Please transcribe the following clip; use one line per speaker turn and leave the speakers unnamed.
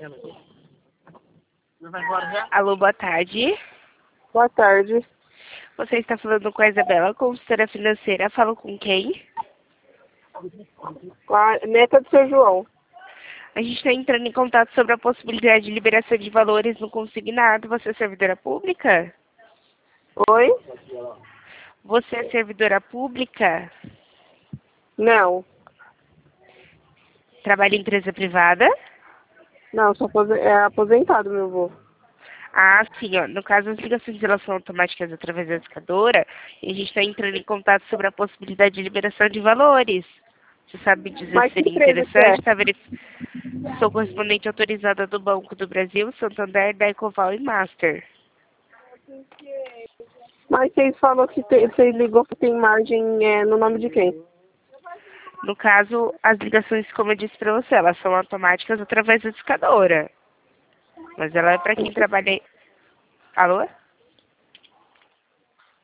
Alô, boa tarde.
Boa tarde.
Você está falando com a Isabela, consultora financeira. Falo com quem?
Com a neta do seu João.
A gente está entrando em contato sobre a possibilidade de liberação de valores no consignado. Você é servidora pública?
Oi?
Você é servidora pública?
Não.
Trabalha em empresa privada?
Não, é aposentado, meu avô.
Ah, sim, ó. No caso, as ligações de relação automáticas através da educadora, a gente está entrando em contato sobre a possibilidade de liberação de valores. Você sabe dizer
Mas
se
que
seria
empresa que é?
interessante? Sou correspondente autorizada do Banco do Brasil, Santander, da Ecoval e Master.
Mas vocês falaram que você ligou que tem margem no nome de quem?
No caso, as ligações, como eu disse para você, elas são automáticas através da educadora. Mas ela é para quem trabalha... Alô?